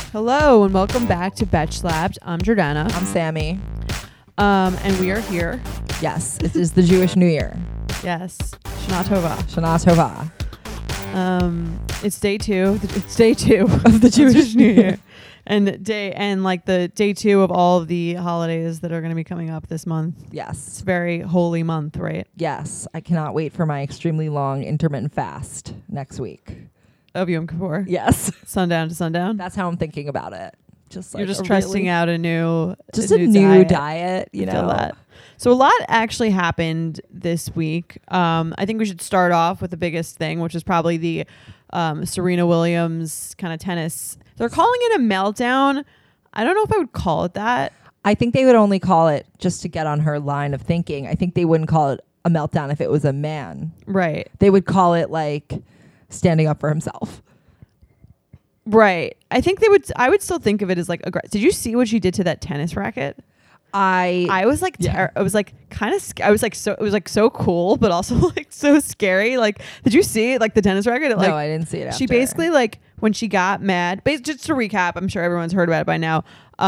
Hello and welcome back to Betch Slapped. I'm Jordana. I'm Sammy. And we are here. Yes, it is the Jewish New Year. Yes. Shana Tova. Shana Tova. It's day two. It's day two Of the Jewish New Year. And the day two of all of the holidays that are going to be coming up this month. It's Yes. a very holy month, right? Yes. I cannot wait for my extremely long intermittent fast next week. Of Yom Kippur. Yes. Sundown to sundown. That's how I'm thinking about it. Just like You're just testing out a new diet, you I feel know. that. So a lot actually happened this week. I think we should start off with the biggest thing, which is probably the Serena Williams kind of tennis. They're calling it a meltdown. I don't know if I would call it that. I think they would only call it, just to get on her line of thinking, I think they wouldn't call it a meltdown if it was a man. Right. They would call it like standing up for himself. Right. I think I would still think of it as like aggressive. Did you see what she did to that tennis racket? I was like, I was like kind of, I was like, so it was like so cool, but also like so scary. Like, did you see it? Like the tennis racket? No, I didn't see it. She basically like when she got mad, just to recap, I'm sure everyone's heard about it by now.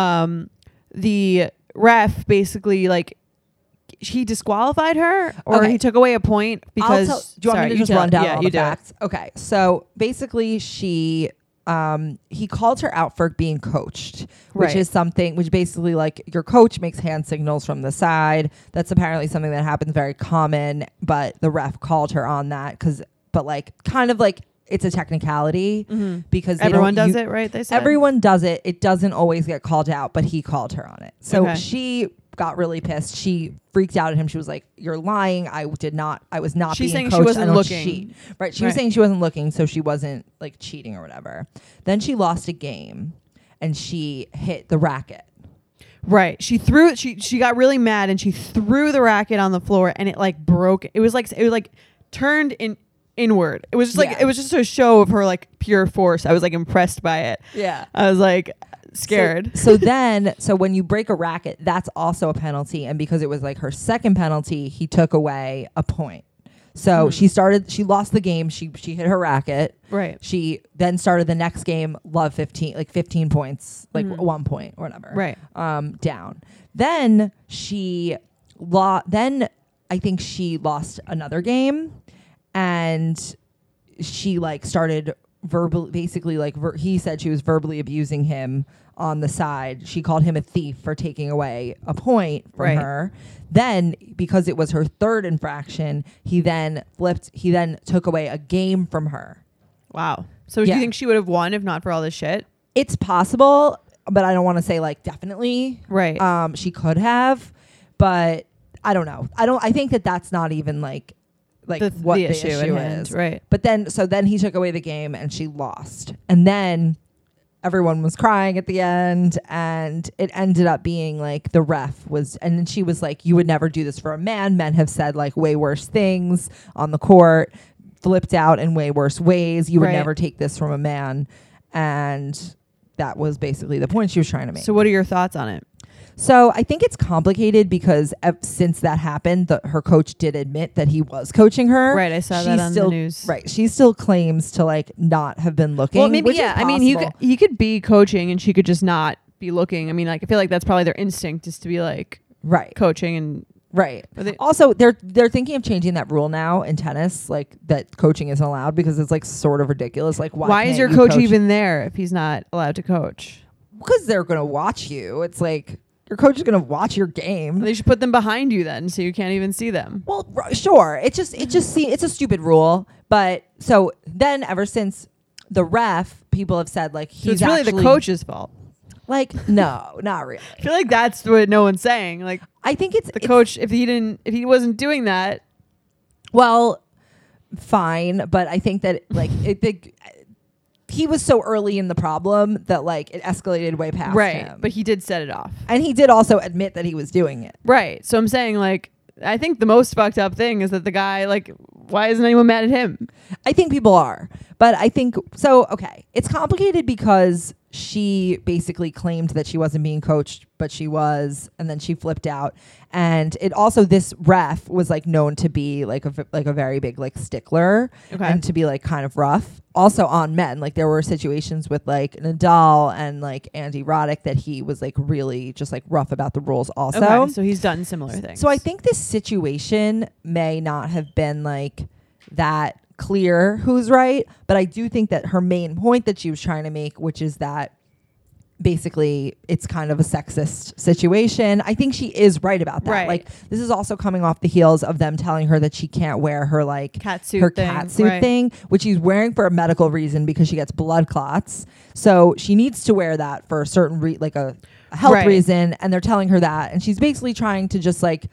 The ref basically like, he disqualified her or he took away a point because do you want me to just run down all the do facts? Okay. So basically he called her out for being coached, which is something which basically like your coach makes hand signals from the side. That's apparently something that happens very common, but the ref called her on that but kind of like it's a technicality because everyone does it, right? They said everyone does it. It doesn't always get called out, but he called her on it. So she got really pissed. She freaked out at him. She was like, "You're lying. I was not She's saying being coached. she wasn't I don't looking. cheat." Right. She was saying she wasn't looking, so she wasn't like cheating or whatever. Then she lost a game and she hit the racket. Right. She threw it. She got really mad and she threw the racket on the floor and it like broke. It was like turned inward. It was just like it was just a show of her like pure force. I was like impressed by it. Yeah. I was like scared. So when you break a racket, that's also a penalty. And because it was like her second penalty, he took away a point. So she lost the game. She hit her racket. Right. She then started the next game, 15 points, like 1 point or whatever. Right. Down. Then I think she lost another game and she like started verbally, basically like he said she was verbally abusing him on the side. She called him a thief for taking away a point from her. Then because it was her third infraction, he then took away a game from her. Wow. So do you think she would have won if not for all this shit? It's possible, but I don't want to say like definitely. Right. She could have, but I don't know. I think that's not even like what the issue is. Right. But then he took away the game and she lost. And then everyone was crying at the end and it ended up being like the ref was, and then she was like, "You would never do this for a man. Men have said like way worse things on the court, flipped out in way worse ways. You would never take this from a man." And that was basically the point she was trying to make. So what are your thoughts on it? So I think it's complicated because since that happened, her coach did admit that he was coaching her. Right, I saw that on the news. Right, she still claims to like not have been looking. Well, maybe I mean, he could be coaching and she could just not be looking. I mean, like I feel like that's probably their instinct is to be like coaching and right. Also, they're thinking of changing that rule now in tennis, like that coaching isn't allowed because it's like sort of ridiculous. Like why is your coach even there if he's not allowed to coach? Because they're gonna watch you. It's like. Your coach is going to watch your game. They should put them behind you then so you can't even see them. Well, sure. It's a stupid rule. But so then ever since the ref, people have said like it's really the coach's fault. Like, no, not really. I feel like that's what no one's saying. Like, I think it's the coach. If he wasn't doing that, well, fine. But I think that like he was so early in the problem that like it escalated way past him. But he did set it off. And he did also admit that he was doing it. Right. So I'm saying like, I think the most fucked up thing is that the guy, like, why isn't anyone mad at him? I think people are. But I think, so, okay. It's complicated because she basically claimed that she wasn't being coached, but she was, and then she flipped out. And it also, this ref was like known to be like a very big like stickler, and to be like kind of rough. Also on men, like there were situations with like Nadal and like Andy Roddick that he was like really just like rough about the rules also. Okay, so he's done similar things. So I think this situation may not have been like that clear who's right, but I do think that her main point that she was trying to make, which is that basically it's kind of a sexist situation. I think she is right about that. Right. Like this is also coming off the heels of them telling her that she can't wear her like catsuit thing, which she's wearing for a medical reason because she gets blood clots. So she needs to wear that for a certain like a health reason, and they're telling her that, and she's basically trying to just like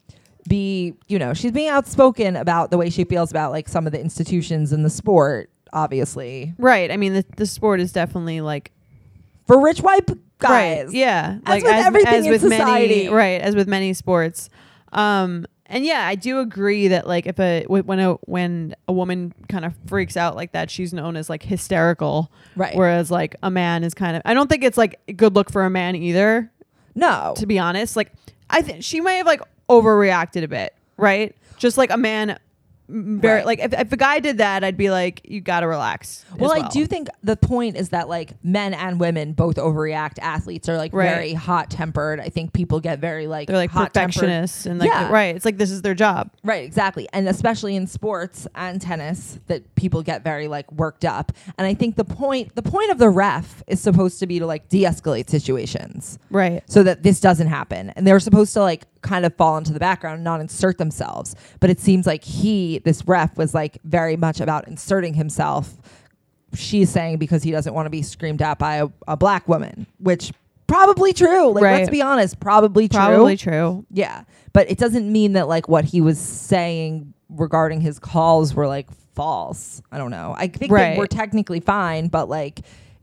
be, you know, she's being outspoken about the way she feels about like some of the institutions in the sport, obviously. Right. I mean, the sport is definitely like for rich white guys. Right. Yeah. As like with everything in society. As with many sports. And yeah, I do agree that like if when a woman kind of freaks out like that, she's known as like hysterical. Right. Whereas like a man is kind of, I don't think it's like a good look for a man either. No. To be honest, like I think she may have like overreacted a bit, right? Just like a man, very like if a guy did that, I'd be like, you gotta relax. Well, I do think the point is that like men and women both overreact. Athletes are like very hot tempered. I think people get very like they're like perfectionists and like it's like this is their job. Right, exactly. And especially in sports and tennis that people get very like worked up. And I think the point of the ref is supposed to be to like de-escalate situations. Right. So that this doesn't happen. And they're supposed to like kind of fall into the background and not insert themselves. But it seems like this ref was like very much about inserting himself. She's saying because he doesn't want to be screamed at by a black woman, which probably true. Like, let's be honest, probably true. Yeah. But it doesn't mean that like what he was saying regarding his calls were like false. I don't know. I think they were technically fine, but like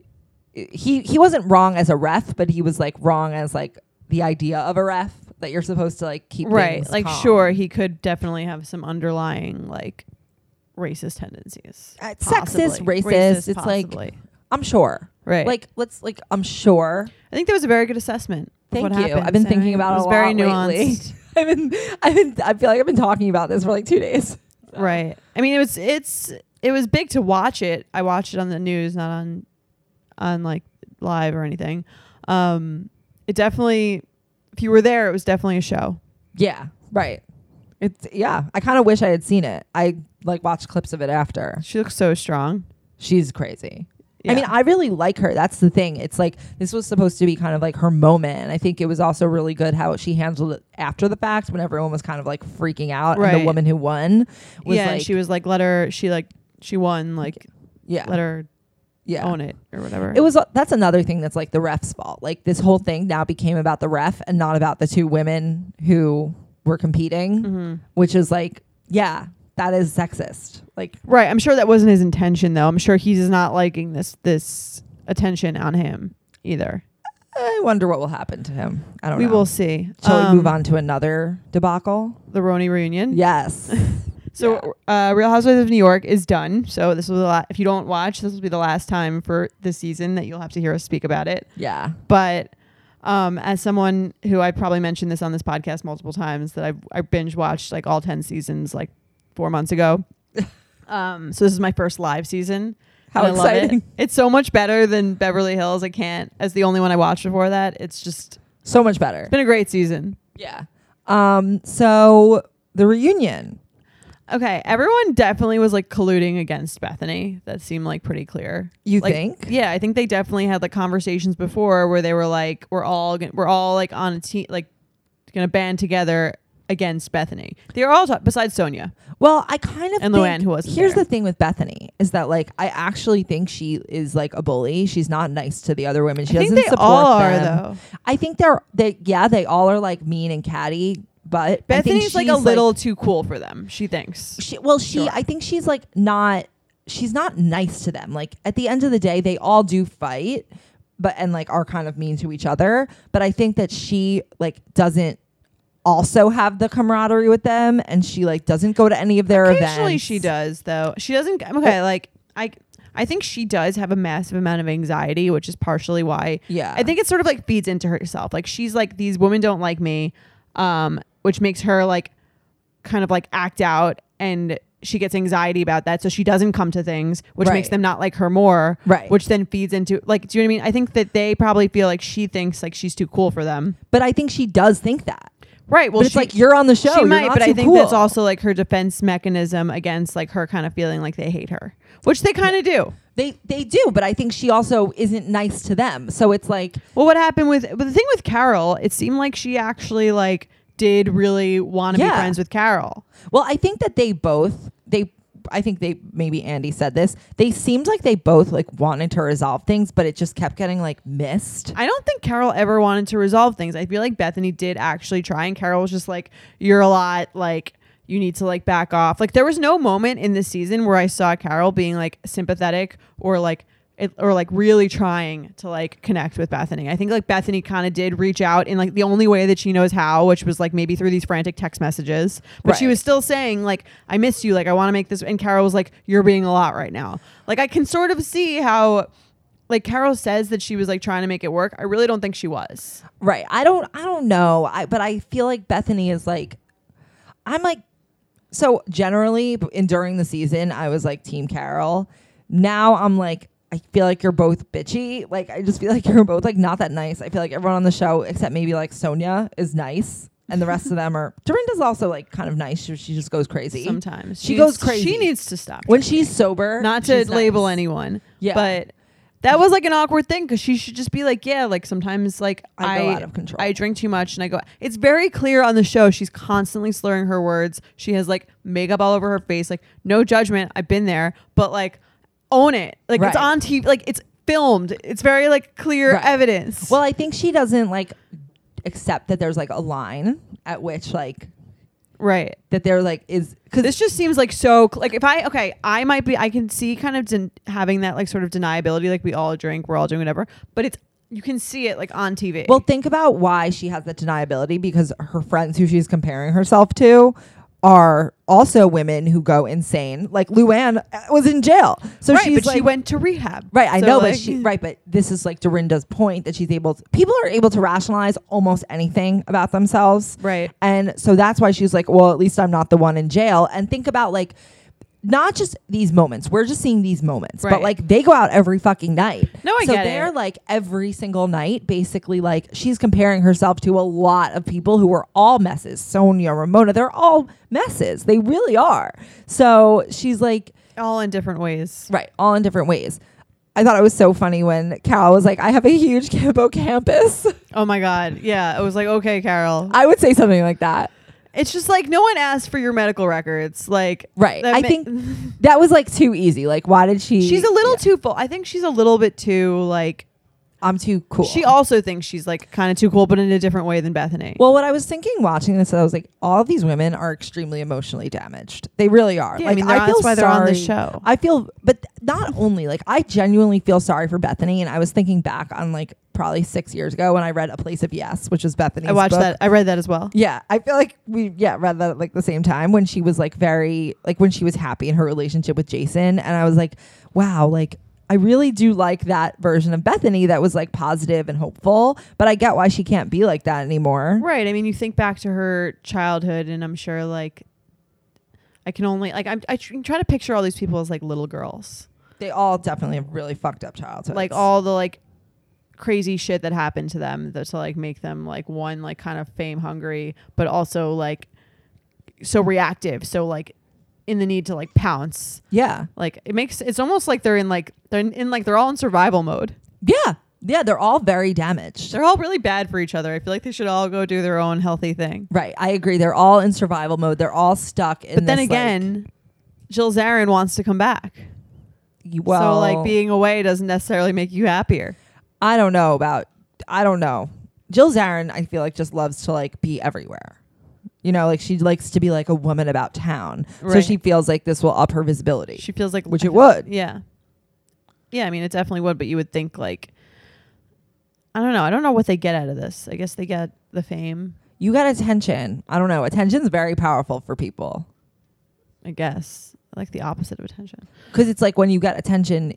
he wasn't wrong as a ref, but he was like wrong as like the idea of a ref that you're supposed to like keep things like calm. Sure, he could definitely have some underlying like racist tendencies. Sexist, racist. It's possibly. Like I'm sure. Right. Like let's I'm sure. I think that was a very good assessment. Thank you. I've been thinking about it a lot very nuanced. I feel like I've been talking about this for like 2 days. So. Right. I mean, it was big to watch it. I watched it on the news, not on like live or anything. It definitely, if you were there, it was definitely a show. Yeah. Right. I kind of wish I had seen it. I like watched clips of it after. She looks so strong. She's crazy. Yeah. I mean, I really like her. That's the thing. It's like this was supposed to be kind of like her moment. And I think it was also really good how she handled it after the fact when everyone was kind of like freaking out. And the woman who won was and she was like, she won, like, let her own it or whatever. That's another thing that's like the ref's fault. Like this whole thing now became about the ref and not about the two women who were competing, which is like, that is sexist. Like, right. I'm sure that wasn't his intention though. I'm sure he's not liking this attention on him either. I wonder what will happen to him. I don't know. We will see. Shall we move on to another debacle? The Roni reunion? Yes. So Real Housewives of New York is done. So this was if you don't watch, this will be the last time for this season that you'll have to hear us speak about it. Yeah. But as someone who I probably mentioned this on this podcast multiple times, that I binge watched like all 10 seasons like 4 months ago. So this is my first live season. How exciting. I love it. It's so much better than Beverly Hills. I can't, as the only one I watched before that. It's just so much better. It's been a great season. Yeah. So the reunion. Okay, everyone definitely was like colluding against Bethany. That seemed like pretty clear. You like, think? Yeah, I think they definitely had like conversations before where they were like, we're all like on a team, like gonna band together against Bethany. They're all besides Sonia. Well, I kind of and Luann, who wasn't. Here's there. the thing with Bethany is that like I actually think she is like a bully. She's not nice to the other women. She doesn't support all them. Are though. I think they all are like mean and catty. But Bethany's like a little too cool for them. She thinks. I think she's like she's not nice to them. Like at the end of the day, they all do fight, and like are kind of mean to each other. But I think that she like doesn't also have the camaraderie with them, and she like doesn't go to any of their events. Occasionally she does though. She doesn't. Okay, like I think she does have a massive amount of anxiety, which is partially why. Yeah. I think it sort of like feeds into herself. Like she's like, these women don't like me, which makes her like kind of like act out, and she gets anxiety about that. So she doesn't come to things, which makes them not like her more. Right. Which then feeds into like, do you know what I mean? I think that they probably feel like she thinks like she's too cool for them. But I think she does think that. Right. Well, but it's like, you're on the show. She you're might, not but I think cool. that's also like her defense mechanism against like her kind of feeling like they hate her, which they kind of do. They do, but I think she also isn't nice to them. So it's like, well, what happened but the thing with Carol, it seemed like she actually like did really want to be friends with Carol. Well, I think that I think maybe Andy said this. They seemed like they both like wanted to resolve things, but it just kept getting like missed. I don't think Carol ever wanted to resolve things. I feel like Bethany did actually try, and Carol was just like, you're a lot, like you need to like back off. Like there was no moment in this season where I saw Carol being like sympathetic or like really trying to like connect with Bethany. I think like Bethany kind of did reach out in like the only way that she knows how, which was like maybe through these frantic text messages, but she was still saying like, I miss you. Like I want to make this. And Carol was like, you're being a lot right now. Like I can sort of see how like Carol says that she was like trying to make it work. I really don't think she was. Right. I don't know. But I feel like Bethany is like, I'm like, so generally during the season, I was like team Carol. Now I'm like, I feel like you're both bitchy. Like, I just feel like you're both like not that nice. I feel like everyone on the show, except maybe like Sonia, is nice. And the rest of them are. Dorinda's also like kind of nice. She just goes crazy. Sometimes. She goes crazy. She needs to stop. When she's sober. Not to label anyone. Yeah. But that was like an awkward thing because she should just be like, yeah, like sometimes like I go out of control. I drink too much and I go. It's very clear on the show. She's constantly slurring her words. She has like makeup all over her face. Like no judgment. I've been there. But like own it. Like it's on TV. Like it's filmed. It's very like clear evidence. Well, I think she doesn't like accept that there's like a line at which like that there like is, because this just seems like so like if I might be, I can see kind of having that like sort of deniability, like we all drink, we're all doing whatever, but it's, you can see it like on TV. Well, think about why she has that deniability, because her friends who she's comparing herself to are also women who go insane. Like Luann was in jail, so she's but she went to rehab. Right, I so know, like, but this is like Dorinda's point that people are able to rationalize almost anything about themselves, right? And so that's why she's like, well, at least I'm not the one in jail. And think about like, not just these moments. We're just seeing these moments, but like they go out every fucking night. No, I get it. So they're like every single night, basically like she's comparing herself to a lot of people who are all messes. Sonia, Ramona, they're all messes. They really are. So she's like, all in different ways. Right. All in different ways. I thought it was so funny when Carol was like, I have a huge hippocampus. Oh my God. Yeah. It was like, okay, Carol. I would say something like that. It's just like no one asked for your medical records. Like, right. I think that was like too easy. Like, why did she? She's a little too full. I think she's a little bit too like, I'm too cool. She also thinks she's like kind of too cool, but in a different way than Bethany. Well, what I was thinking watching this, I was like, all of these women are extremely emotionally damaged. They really are. Yeah, like, I feel that's why they're on the show. I feel, but not only like, I genuinely feel sorry for Bethany. And I was thinking back on like probably 6 years ago when I read A Place of Yes, which was Bethany's book. That. I read that as well. Yeah. I feel like we read that at like the same time when she was like when she was happy in her relationship with Jason. And I was like, wow, like, I really do like that version of Bethany that was like positive and hopeful, but I get why she can't be like that anymore. Right. I mean, you think back to her childhood and I'm sure like I can only like I try to picture all these people as like little girls. They all definitely have really fucked up childhoods. Like all the like crazy shit that happened to them to like make them like one like kind of fame hungry, but also like so reactive. So like in the need to like pounce. Yeah. Like it's almost like they're all in survival mode. Yeah. Yeah. They're all very damaged. They're all really bad for each other. I feel like they should all go do their own healthy thing. Right. I agree. They're all in survival mode. They're all stuck in But then again, Jill Zarin wants to come back. Well, so like being away doesn't necessarily make you happier. I don't know. Jill Zarin, I feel like just loves to like be everywhere. You know, like she likes to be like a woman about town. Right. So she feels like this will up her visibility. She feels like... Which it would. Yeah. Yeah, I mean, it definitely would. But you would think like... I don't know. I don't know what they get out of this. I guess they get the fame. You got attention. I don't know. Attention's very powerful for people. I guess. like the opposite of attention. Because it's like when you get attention,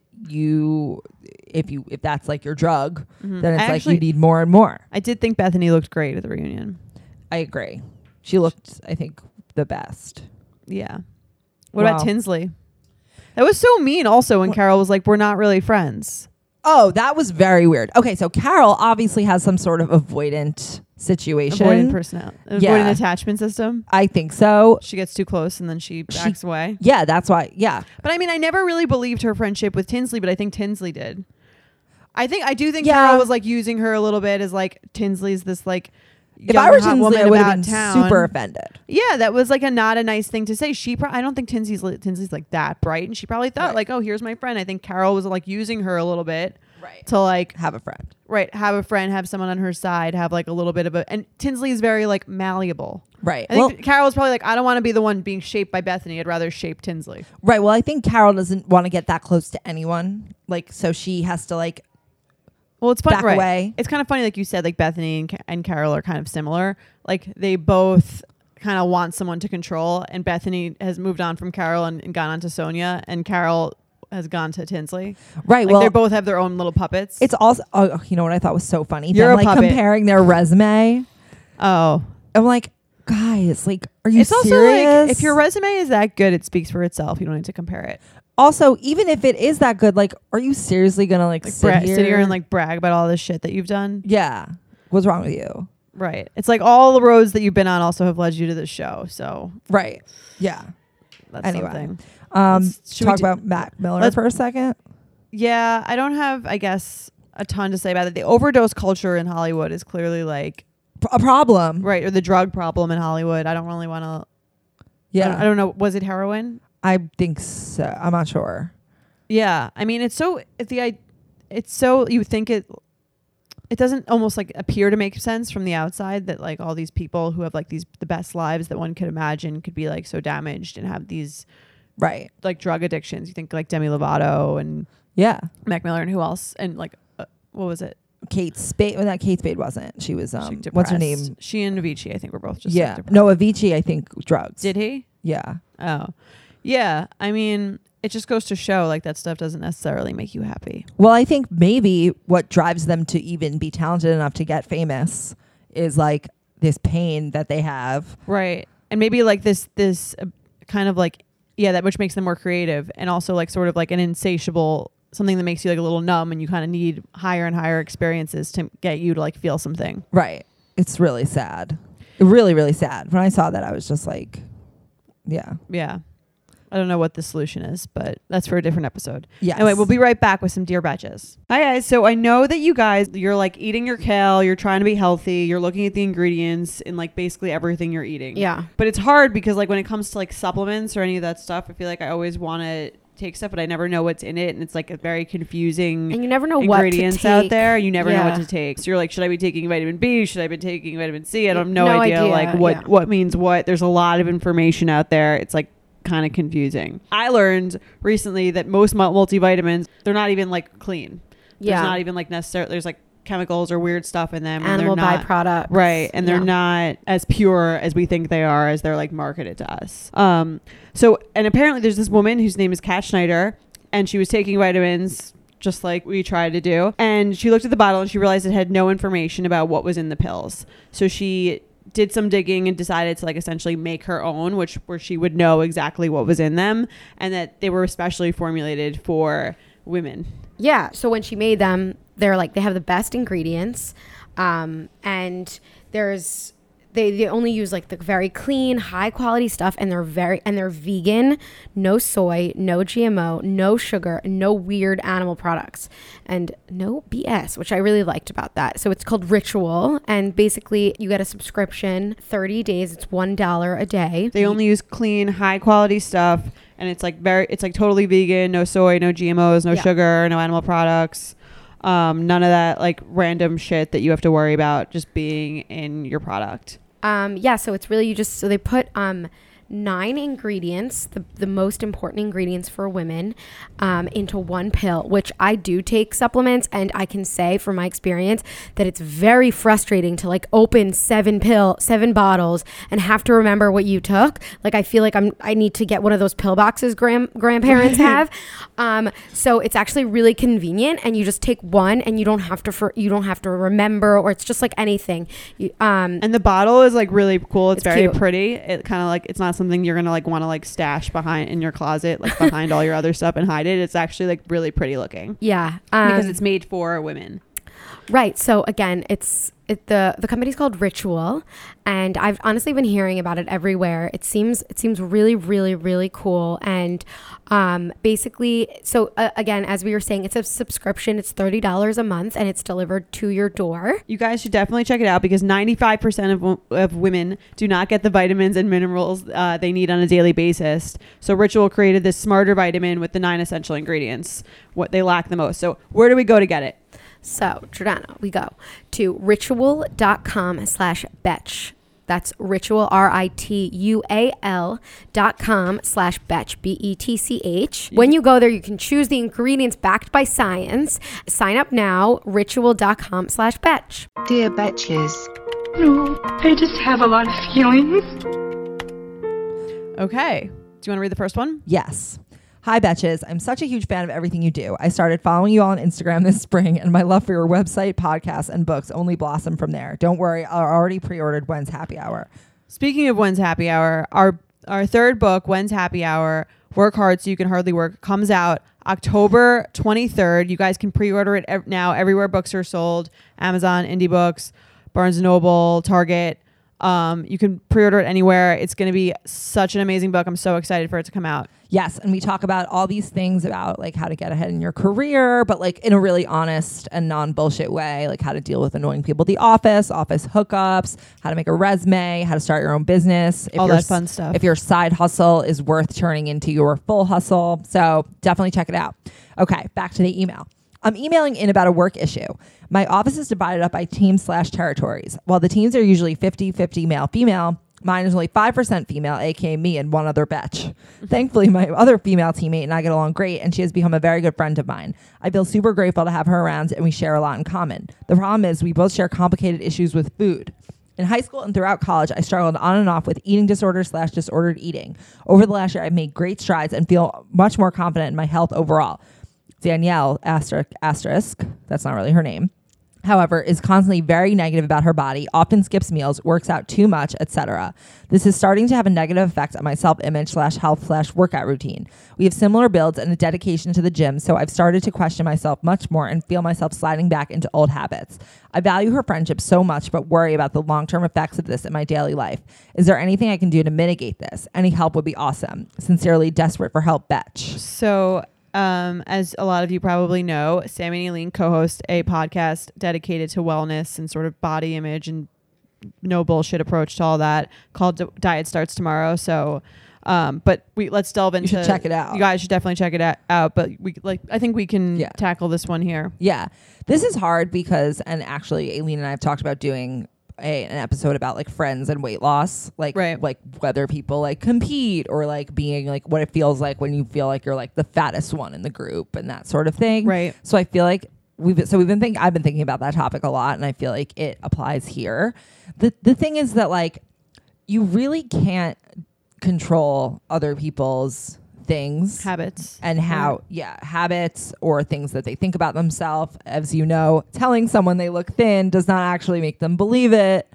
if that's like your drug, then it's like you need more and more. I did think Bethany looked great at the reunion. I agree. She looked, I think, the best. Yeah. What about Tinsley? That was so mean also when Carol was like, we're not really friends. Oh, that was very weird. Okay, so Carol obviously has some sort of avoidant situation. Avoidant attachment system. I think so. She gets too close and then she backs away. Yeah, that's why. Yeah. But I mean, I never really believed her friendship with Tinsley, but I think Tinsley did. I do think Carol was like using her a little bit as like Tinsley's this like if I were Tinsley, I would have been super offended. Yeah, that was like not a nice thing to say. I don't think Tinsley's like that bright, and she probably thought like, oh, here's my friend. I think Carol was like using her a little bit to like have a friend. Right, have a friend, have someone on her side, have like a little bit of and Tinsley is very like malleable. Right. I think Carol was probably like, I don't want to be the one being shaped by Bethany. I'd rather shape Tinsley. Right. Well, I think Carol doesn't want to get that close to anyone. Like, so she has to like. Well, it's funny, back away. It's kind of funny, like you said, like Bethany and Carol are kind of similar. Like they both kind of want someone to control, and Bethany has moved on from Carol and gone on to Sonia, and Carol has gone to Tinsley. Right. Like they both have their own little puppets. It's also, you know what I thought was so funny? You're them, like comparing their resume. Oh, I'm like, guys, like, are you serious? Also like, if your resume is that good, it speaks for itself. You don't need to compare it. Also, even if it is that good, like, are you seriously gonna like sit here and like brag about all this shit that you've done? Yeah. What's wrong with you? Right. It's like all the roads that you've been on also have led you to this show. So right. Yeah. That's something. Talk about Mac Miller for a second. Yeah, I don't have, I guess, a ton to say about it. The overdose culture in Hollywood is clearly like a problem, right? Or the drug problem in Hollywood. I don't really want to. Yeah, I don't know. Was it heroin? I think so. I'm not sure. Yeah, I mean, it's so you think it doesn't almost like appear to make sense from the outside that like all these people who have like the best lives that one could imagine could be like so damaged and have these right like drug addictions. You think like Demi Lovato and Mac Miller and who else and like what was it? Kate Spade. Well, not Kate Spade wasn't. She was what's her name? She and Avicii, I think, were both just no, Avicii I think drugs. Did he? Yeah. Oh. Yeah, I mean, it just goes to show like that stuff doesn't necessarily make you happy. Well, I think maybe what drives them to even be talented enough to get famous is like this pain that they have. Right. And maybe like this kind of like, that which makes them more creative and also like sort of like an insatiable, something that makes you like a little numb and you kind of need higher and higher experiences to get you to like feel something. Right. It's really sad. Really, really sad. When I saw that, I was just like, yeah. Yeah. I don't know what the solution is, but that's for a different episode. Yeah. Anyway, we'll be right back with some Dear Betches. Hi guys. So I know that you guys, you're like eating your kale, you're trying to be healthy, you're looking at the ingredients in like basically everything you're eating. Yeah. But it's hard because like when it comes to like supplements or any of that stuff, I feel like I always want to take stuff, but I never know what's in it, and it's like a very confusing and you never know ingredients what to take. out there. You never know what to take. So you're like, should I be taking vitamin B? Should I be taking vitamin C? I have no idea like what means what. There's a lot of information out there. It's like kind of confusing. I learned recently that most multivitamins, they're not even like clean. There's not even like necessarily, there's like chemicals or weird stuff in them. Animal and they're not, byproducts. Right. And they're not as pure as we think they are as they're like marketed to us. So, and apparently there's this woman whose name is Kat Schneider, and she was taking vitamins just like we try to do. And she looked at the bottle and she realized it had no information about what was in the pills. So she did some digging and decided to like essentially make her own, where she would know exactly what was in them and that they were especially formulated for women. Yeah. So when she made them, they're like, they have the best ingredients. And they only use like the very clean, high quality stuff, and they're vegan, no soy, no GMO, no sugar, no weird animal products, and no BS, which I really liked about that. So it's called Ritual, and basically you get a subscription, 30 days, it's $1 a day. They only use clean, high quality stuff, and it's like totally vegan, no soy, no GMOs, no sugar, no animal products. None of that like random shit that you have to worry about just being in your product. So it's really so they put 9 ingredients, the most important ingredients for women, into one pill, which I do take supplements, and I can say from my experience that it's very frustrating to like open 7 bottles and have to remember what you took. Like I feel like I need to get one of those pill boxes grandparents have. So it's actually really convenient, and you just take one and you don't have to remember, or it's just like anything. And the bottle is like really cool. It's very cute. pretty. It kind of like, it's not something you're gonna like want to like stash behind in your closet, like behind all your other stuff and hide it. It's actually like really pretty looking. Yeah, because it's made for women. Right. So again, the company's called Ritual, and I've honestly been hearing about it everywhere. It seems really, really, really cool. And basically, so again, as we were saying, it's a subscription. It's $30 a month, and it's delivered to your door. You guys should definitely check it out, because 95% of women do not get the vitamins and minerals they need on a daily basis. So Ritual created this smarter vitamin with the 9 essential ingredients, what they lack the most. So where do we go to get it? So, Jordana, we go to ritual.com/betch. That's Ritual, RITUAL.com/betch, BETCH. When you go there, you can choose the ingredients backed by science. Sign up now, ritual.com/betch. Dear Betches. No, I just have a lot of feelings. Okay. Do you want to read the first one? Yes. Hi, Betches. I'm such a huge fan of everything you do. I started following you on Instagram this spring, and my love for your website, podcasts, and books only blossomed from there. Don't worry, I already pre-ordered When's Happy Hour. Speaking of When's Happy Hour, our third book, When's Happy Hour, Work Hard So You Can Hardly Work, comes out October 23rd. You guys can pre-order it now everywhere books are sold. Amazon, Indie Books, Barnes & Noble, Target. You can pre-order it anywhere. It's going to be such an amazing book. I'm so excited for it to come out. Yes, and we talk about all these things about like how to get ahead in your career, but like in a really honest and non-bullshit way, like how to deal with annoying people at the office hookups, how to make a resume, how to start your own business. All that fun stuff. If your side hustle is worth turning into your full hustle. So definitely check it out. Okay, back to the email. I'm emailing in about a work issue. My office is divided up by teams/territories. While the teams are usually 50-50 male-female, mine is only 5% female, aka me and one other betch. Thankfully, my other female teammate and I get along great, and she has become a very good friend of mine. I feel super grateful to have her around, and we share a lot in common. The problem is we both share complicated issues with food. In high school and throughout college, I struggled on and off with eating disorders/disordered eating. Over the last year, I've made great strides and feel much more confident in my health overall. Danielle, asterisk, that's not really her name, however, is constantly very negative about her body, often skips meals, works out too much, etc. This is starting to have a negative effect on my self-image/health/workout routine. We have similar builds and a dedication to the gym, so I've started to question myself much more and feel myself sliding back into old habits. I value her friendship so much, but worry about the long-term effects of this in my daily life. Is there anything I can do to mitigate this? Any help would be awesome. Sincerely, desperate for help, Betch. So... as a lot of you probably know, Sammy and Eileen co-host a podcast dedicated to wellness and sort of body image and no bullshit approach to all that, called Diet Starts Tomorrow. So, but let's delve into. You should check it out. You guys should definitely check it out. But I think we can tackle this one here. Yeah, this is hard because, and actually, Eileen and I have talked about doing an episode about like friends and weight loss, like whether people like compete or like being like what it feels like when you feel like you're like the fattest one in the group and that sort of thing. Right. So I feel like I've been thinking about that topic a lot, and I feel like it applies here. The thing is that like you really can't control other people's things, habits, and habits or things that they think about themselves. As you know, telling someone they look thin does not actually make them believe it.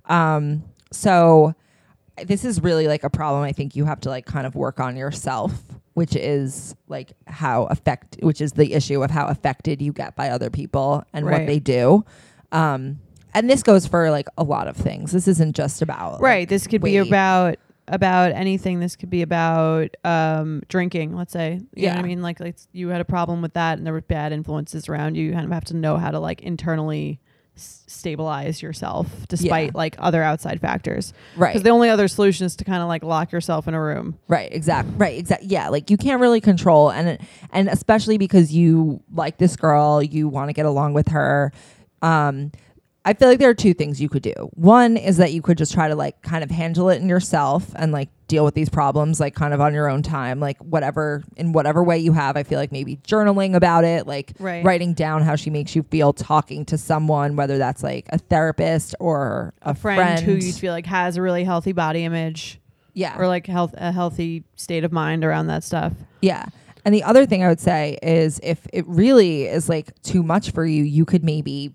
So this is really like a problem I think you have to like kind of work on yourself, which is like which is the issue of how affected you get by other people and what they do. And this goes for like a lot of things. This isn't just about this could be about anything. This could be about drinking, let's say. You know what I mean? Like you had a problem with that and there were bad influences around you. You kind of have to know how to like internally stabilize yourself despite like other outside factors. Right. Because the only other solution is to kind of like lock yourself in a room. Right. Exactly. Yeah. Like you can't really control, and especially because you like this girl, you want to get along with her. I feel like there are two things you could do. One is that you could just try to like kind of handle it in yourself and like deal with these problems like kind of on your own time, like whatever way you have. I feel like maybe journaling about it, like writing down how she makes you feel, talking to someone, whether that's like a therapist or a friend who you feel like has a really healthy body image. Yeah. Or like a healthy state of mind around that stuff. Yeah. And the other thing I would say is if it really is like too much for you, you could maybe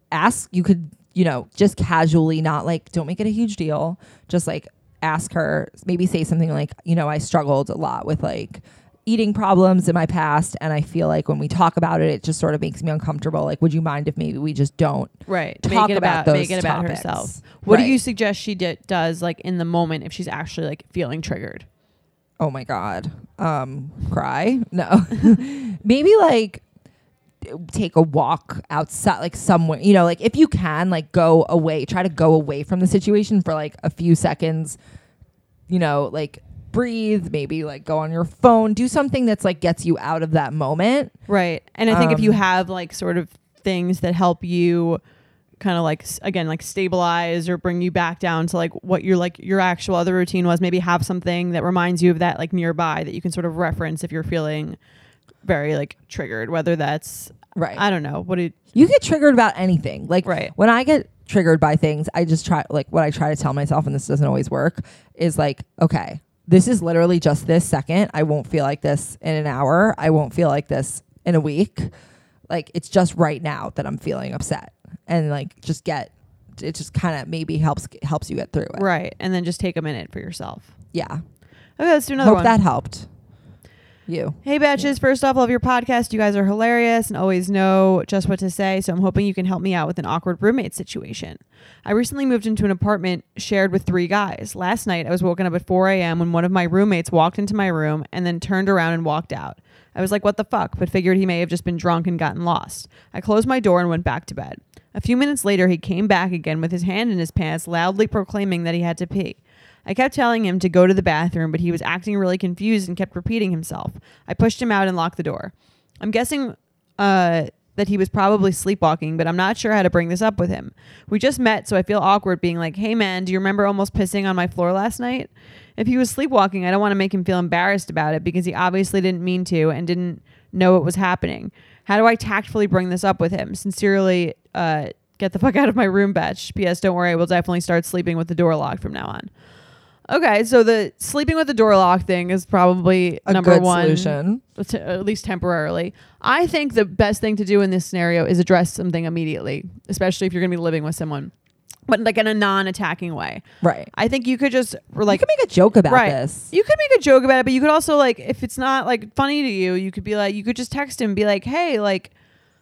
just casually, not like, don't make it a huge deal. Just like ask her, maybe say something like, I struggled a lot with like eating problems in my past. And I feel like when we talk about it, it just sort of makes me uncomfortable. Like, would you mind if maybe we just don't talk about those make it about topics? Herself. What do you suggest she does like in the moment if she's actually like feeling triggered? Oh my God. Cry? No. Maybe like take a walk outside, like somewhere, like if you can, like go away, try to go away from the situation for like a few seconds, like breathe, maybe like go on your phone, do something that's like gets you out of that moment. Right. And I think if you have like sort of things that help you kind of like, again, like stabilize or bring you back down to like what your actual other routine was, maybe have something that reminds you of that like nearby that you can sort of reference if you're feeling very like triggered, whether that's I don't know you get triggered about anything. Like when I get triggered by things, I just try, like what I try to tell myself, and this doesn't always work, is like, okay, this is literally just this second. I won't feel like this in an hour. I won't feel like this in a week. Like it's just right now that I'm feeling upset, and like it just kind of maybe helps you get through it. Right. And then just take a minute for yourself. Yeah. Okay, let's do another one. Hope that helped. You. Hey Betches, first off, love your podcast. You guys are hilarious and always know just what to say, so I'm hoping you can help me out with an awkward roommate situation. I recently moved into an apartment shared with 3 guys. Last night, I was woken up at 4 a.m. when one of my roommates walked into my room and then turned around and walked out. I was like, what the fuck, but figured he may have just been drunk and gotten lost. I closed my door and went back to bed. A few minutes later, he came back again with his hand in his pants, loudly proclaiming that he had to pee. I kept telling him to go to the bathroom, but he was acting really confused and kept repeating himself. I pushed him out and locked the door. I'm guessing that he was probably sleepwalking, but I'm not sure how to bring this up with him. We just met, so I feel awkward being like, hey man, do you remember almost pissing on my floor last night? If he was sleepwalking, I don't want to make him feel embarrassed about it because he obviously didn't mean to and didn't know it was happening. How do I tactfully bring this up with him? Sincerely, get the fuck out of my room, Betch. P.S. Don't worry, I will definitely start sleeping with the door locked from now on. Okay, so the sleeping with the door locked thing is probably a number good one solution, at least temporarily. I think the best thing to do in this scenario is address something immediately, especially if you're going to be living with someone, but like in a non-attacking way. Right. I think you could just like you could make a joke about this. You could make a joke about it, but you could also like if it's not like funny to you, you could be like you could just text him and be like, hey, like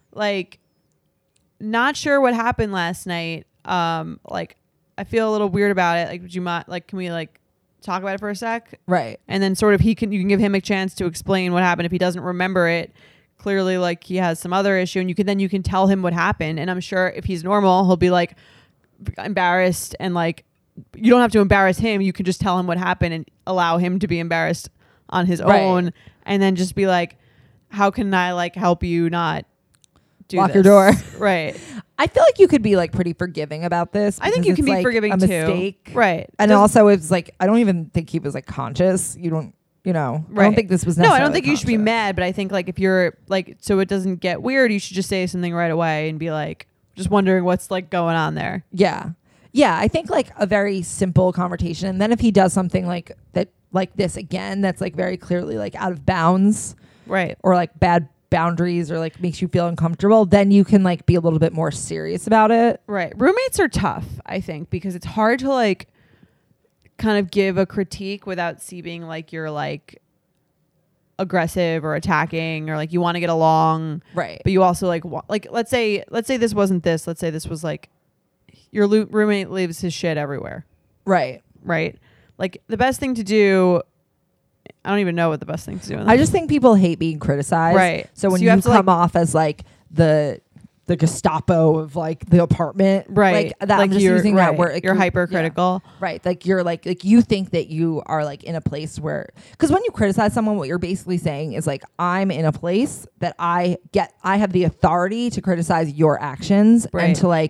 not sure what happened last night. Like I feel a little weird about it. Like, would you mind? Like, can we like talk about it for a sec? Right. And then sort of you can give him a chance to explain what happened if he doesn't remember it. Clearly, like he has some other issue, and you can tell him what happened. And I'm sure if he's normal, he'll be like embarrassed, and like you don't have to embarrass him. You can just tell him what happened and allow him to be embarrassed on his own, and then just be like, how can I like help you not lock your door? Right. I feel like you could be like pretty forgiving about this. I think you can be like forgiving a too. Mistake. Right. And also it's like, I don't even think he was like conscious. I don't think this was necessarily No, I don't think conscious. you should be mad, but I think like if you're like, so it doesn't get weird, you should just say something right away and be like, just wondering what's like going on there. Yeah. Yeah. I think like a very simple conversation. And then if he does something like that, like this again, that's like very clearly like out of bounds. Right. Or like bad boundaries or like makes you feel uncomfortable, then you can like be a little bit more serious about it. Right. Roommates are tough, I think, because it's hard to like kind of give a critique without seeming like you're like aggressive or attacking or like you want to get along. Right. But you also like let's say this wasn't this. Let's say this was like your roommate leaves his shit everywhere. Right. Right. Like the best thing to do, I don't even know what the best thing to do. I just think people hate being criticized. Right. So when you come off as like the Gestapo of like the apartment, right? Like that, I'm just using that word. Like, you're hypercritical, right? Like you're like you think that you are like in a place where, because when you criticize someone, what you're basically saying is like, I'm in a place that I have the authority to criticize your actions and to like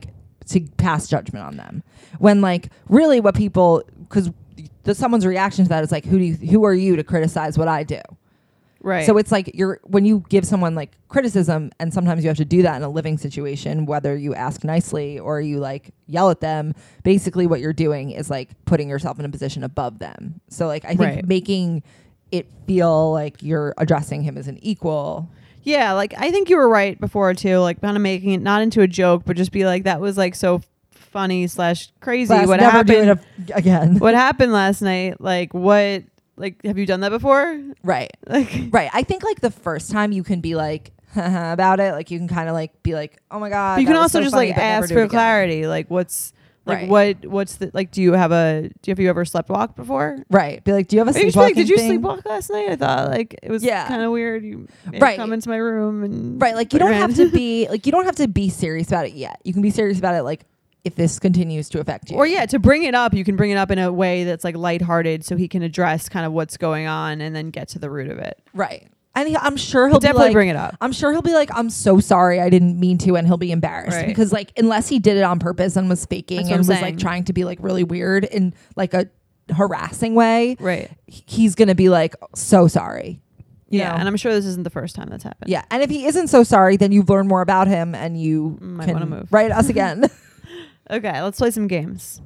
to pass judgment on them. When like really what people, because someone's reaction to that is like, who are you to criticize what I do? Right. So it's like when you give someone like criticism, and sometimes you have to do that in a living situation, whether you ask nicely or you like yell at them, basically what you're doing is like putting yourself in a position above them. So like I think making it feel like you're addressing him as an equal. Yeah, like I think you were right before too, like kind of making it not into a joke, but just be like, that was like so funny / crazy. What never happened again? What happened last night? Like what? Like, have you done that before? Right. Like, right. I think like the first time you can be like about it, like you can kind of like be like, oh my God. You can also so just like ask for clarity. Like what's like what's the like? Have you ever sleepwalked before? Right. Be like, do you have a sleepwalking Did you thing? sleepwalk last night? I thought like it was kind of weird. You come into my room and like you don't have to be like you don't have to be serious about it yet. You can be serious about it like if this continues to affect you. Or to bring it up, you can bring it up in a way that's like lighthearted so he can address kind of what's going on and then get to the root of it. Right. And I'm sure he'll definitely like, bring it up. I'm sure he'll be like, I'm so sorry, I didn't mean to, and he'll be embarrassed because like unless he did it on purpose and was faking and was like trying to be like really weird in like a harassing way, right? He's gonna be like, so sorry. You know? And I'm sure this isn't the first time that's happened. Yeah, and if he isn't so sorry, then you've learned more about him and you might can want to move. Write us again. Okay, let's play some games.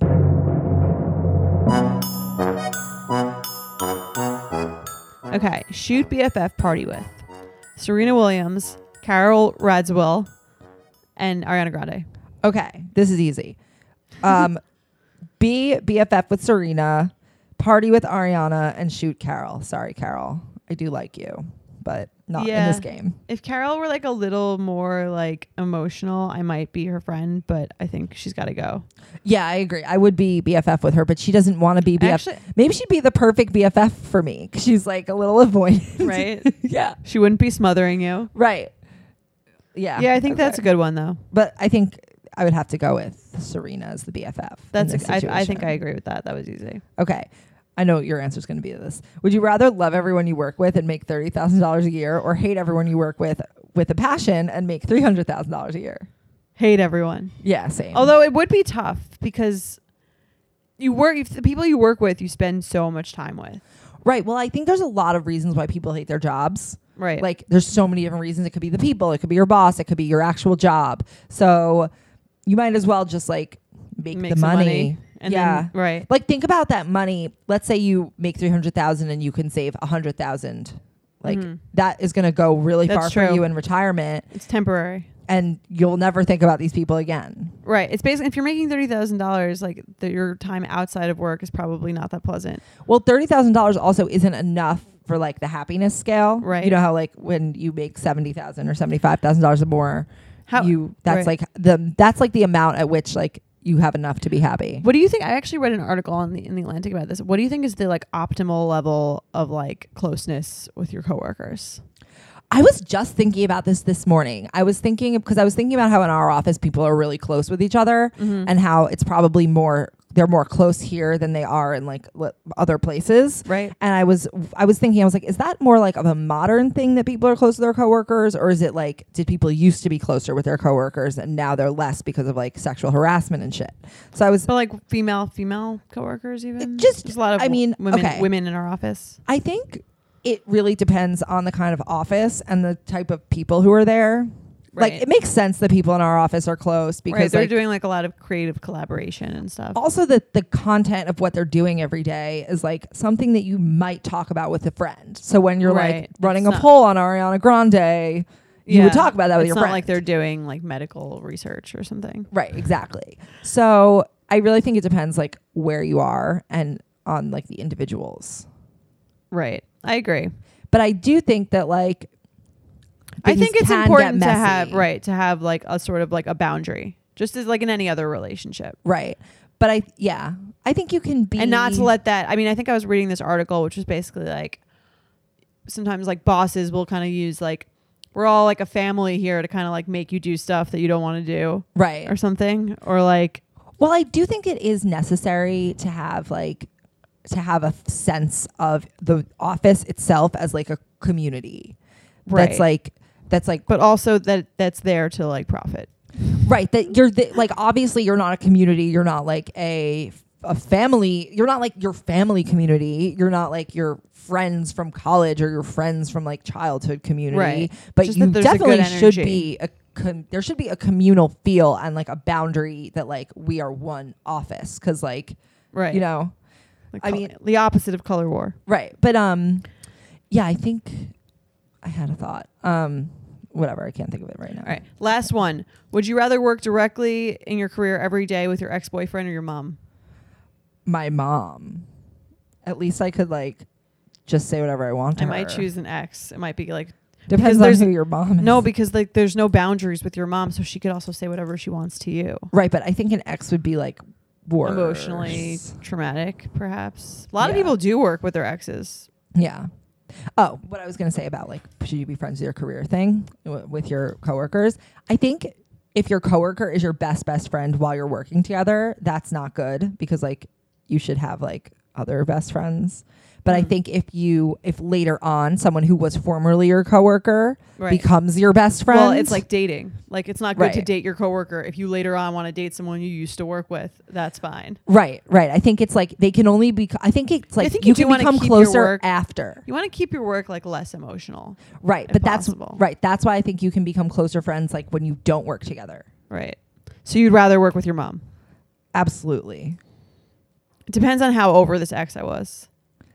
Okay, shoot BFF party with Serena Williams, Carol Radziwill, and Ariana Grande. Okay, this is easy. Be BFF with Serena, party with Ariana, and shoot Carol. Sorry, Carol. I do like you, but not in this game. If Carol were like a little more like emotional, I might be her friend, but I think she's got to go. Yeah, I agree. I would be BFF with her, but she doesn't want to be BFF. Actually, maybe she'd be the perfect BFF for me. She's like a little avoidant. Right? Yeah. She wouldn't be smothering you. Right. Yeah. Yeah, I think that's a good one though. But I think I would have to go with Serena as the BFF. I think I agree with that. That was easy. Okay. I know what your answer is going to be to this. Would you rather love everyone you work with and make $30,000 a year, or hate everyone you work with a passion and make $300,000 a year? Hate everyone. Yeah, same. Although it would be tough because the people you work with, you spend so much time with. Right. Well, I think there's a lot of reasons why people hate their jobs. Right. Like there's so many different reasons. It could be the people. It could be your boss. It could be your actual job. So you might as well just like make the money. And then, right. Like think about that money. Let's say you make 300,000 and you can save 100,000. Like that is going to go really far for you in retirement. It's temporary. And you'll never think about these people again. Right. It's basically, if you're making $30,000, like your time outside of work is probably not that pleasant. Well, $30,000 also isn't enough for like the happiness scale. Right. You know how like when you make $70,000 or $75,000 or more, that's like the amount at which like you have enough to be happy. What do you think? I actually read an article in the Atlantic about this. What do you think is the like optimal level of like closeness with your coworkers? I was just thinking about this morning. I was thinking about how in our office people are really close with each other and how it's probably they're more close here than they are in like other places. Right. And I was thinking, I was like, is that more like of a modern thing that people are close to their coworkers, or is it like, did people used to be closer with their coworkers and now they're less because of like sexual harassment and shit? So but like female coworkers even? Just a lot of women in our office. I think it really depends on the kind of office and the type of people who are there. Right. Like it makes sense that people in our office are close because they're doing like a lot of creative collaboration and stuff. Also the content of what they're doing every day is like something that you might talk about with a friend. So when you're like running a poll on Ariana Grande, you would talk about that with your friend. It's not like they're doing like medical research or something. Right, exactly. So I really think it depends like where you are and on like the individuals. Right. I agree. But I do think that like I think it's important to have like a sort of like a boundary, just as like in any other relationship. Right. But I think you can be, and not to let that, I mean, I think I was reading this article, which was basically like, sometimes like bosses will kind of use like, we're all like a family here to kind of like make you do stuff that you don't want to do. Right. Or something. Or like, well, I do think it is necessary to have a sense of the office itself as like a community. Right. That's like, but also that's there to like profit. Right. That you're like, obviously you're not a community. You're not like a family. You're not like your family community. You're not like your friends from college or your friends from like childhood community. Right. But Just you that there's a good definitely should energy. be there should be a communal feel and like a boundary that like we are one office. Cause like, Right. you know, Like I mean, the opposite of color war. right. But, yeah, I think I had a thought. Whatever. I can't think of it right now. All right. Last one. Would you rather work directly in your career every day with your ex-boyfriend or your mom? My mom. At least I could like just say whatever I want to I her. might choose an ex. It might be like Depends on there's- who your mom is. no, because like there's no boundaries with your mom, so she could also say whatever she wants to you. Right, but I think an ex would be like worse. Emotionally traumatic, perhaps. A lot of Yeah. people do work with their exes. Yeah. Oh, what I was going to say about like, should you be friends with your career thing with your coworkers? I think if your coworker is your best friend while you're working together, that's not good because like you should have like other best friends. But I think if later on someone who was formerly your coworker Right. becomes your best friend. Well, it's like dating. Like it's not good to Right. date your coworker. If you later on want to date someone you used to work with, that's fine. Right. I think it's like they can only be. I think it's like think you you do can wanna become keep your closer work- after. You want to keep your work like less emotional. Right. if But possible. that's why I think you can become closer friends like when you don't work together. Right. So you'd rather work with your mom. Absolutely. It depends on how over this ex I was.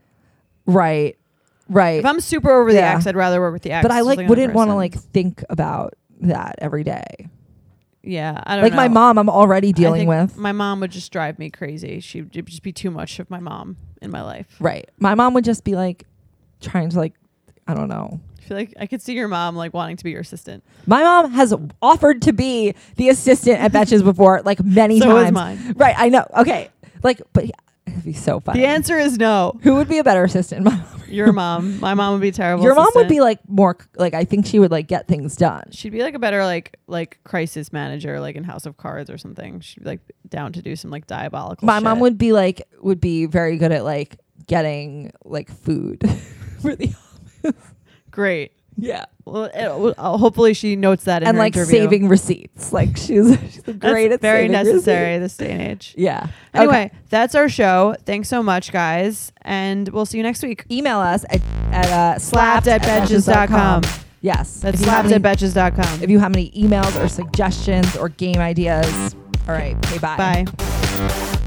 Right. If I'm super over the Yeah. ex, I'd rather work with the ex. But I just like on a wouldn't want to person. like think about that every day. Yeah, I don't Like know. my mom, I'm already I dealing think with. my mom would just drive me crazy. She'd just be too much of my mom in my life. Right. My mom would just be like trying to like, I don't know. I feel like I could see your mom like wanting to be your assistant. My mom has offered to be the assistant at Betches before, like many So times. is mine. Right. I know. Okay. Like, but yeah, it'd be so funny. The answer is no. Who would be a better assistant? My mom. Your mom. My mom would be terrible. Your mom would assistant. be like more like I think she would like get things done. She'd be like a better like crisis manager, like in House of Cards or something. She'd be like down to do some like diabolical. My shit. mom would be very good at like getting like food for the Great. yeah Well, hopefully she notes that in and her like interview. saving receipts. Like she's great That's at very saving necessary receipts. this day and age. Yeah. Anyway, Okay. that's our show. Thanks so much, guys, and we'll see you next week. Email us at slapped@betches.com. Yes. That's If you have any- slapped@betches.com. If you have any emails or suggestions or game ideas, all right. Okay, bye. Bye.